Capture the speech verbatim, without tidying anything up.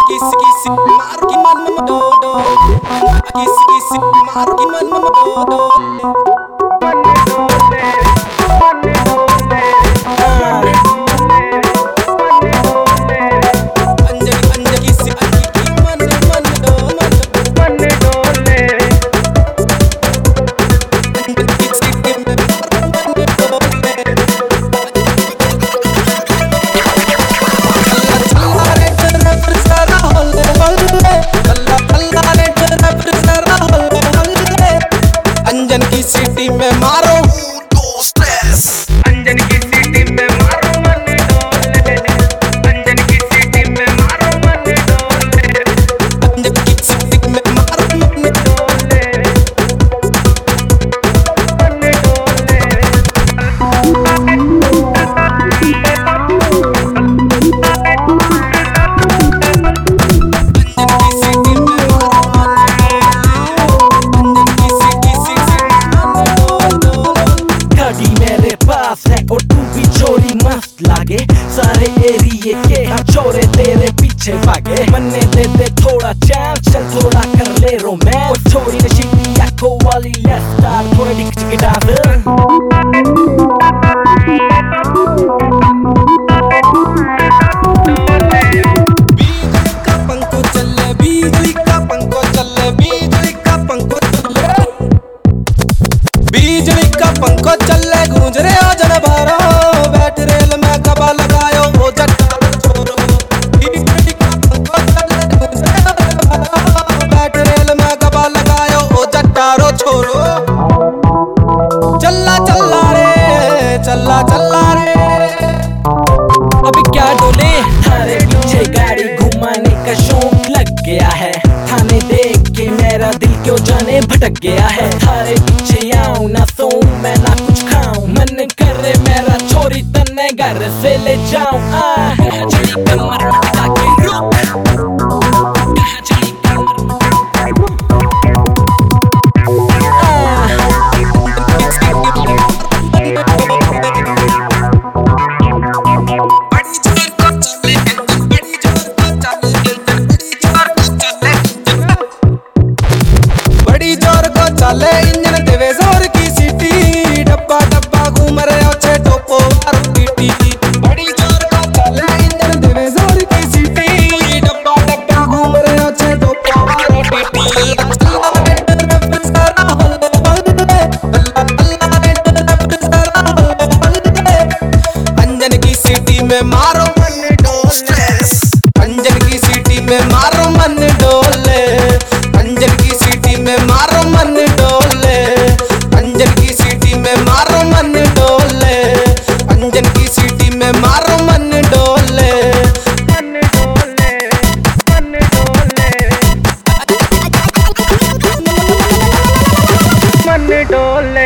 किसी किसी मार की मन में दो दो किसी किसी मार की मन में दो दो अंजन की सिटी में मारो अंजन की सिटी में मारो मन डोले अंजन की सिटी में मारो मन डोले अंजन की सिटी में मारो मन डोले मन डोले लागे सारे एरिए के हम चोरे तेरे पीछे भागे बनने दे दे थोड़ा चांस चल थोड़ा कर ले रोमांस छोरी ने शिकी आंखों वाली लेट्स स्टार्ट थोड़ा डिक चिक डांस बिजली का पंखो चले बिजली का पंखो चले बिजली का पंखो चले बिजली का पंखो चले गूंज रे ओ जनबारो बैठ रेल में कबा लगायो वो जट्टा छोरो बिजली का पंखो चले गूंज रे ओ जनबारो बैठ रेल में कबा लगायो वो जट्टारो छोरो चल्ला चल्ला रे चल्ला चल्ला रे अभी क्या डोले थारे पीछे गाड़ी घुमाने का शौक लग गया है थाने देख के मेरा दिल क्यों जाने भटक गया है थारे पीछे आऊं ना सोऊं मैं ना कुछ खाऊं मन करे मेरा छोरी तन्ने घर से ले जाऊं आ चली कमर मटका के रुक कहाँ चली कमर मटका के रुक चले इंजन देवे जोर की सीटी डब्बा डब्बा घूम रहे अच्छे टोपो मारो पीटी बड़ी जोर का चले इंजन देवे जोर की सीटी डब्बा डब्बा घूम रहे अच्छे टोपो मारो पीटी अल्लाह ने रब सारा हल दे अल्लाह ने रब सारा हल दे अंजन की सीटी में मारो मन डोले अंजन की सीटी में मारो मन डोले अंजन की सीटी में मारो मन डोले अंजन की सीटी में मारो मन डोले अंजन की सीटी में मारो मन डोले मन डोले मन डोले मन डोले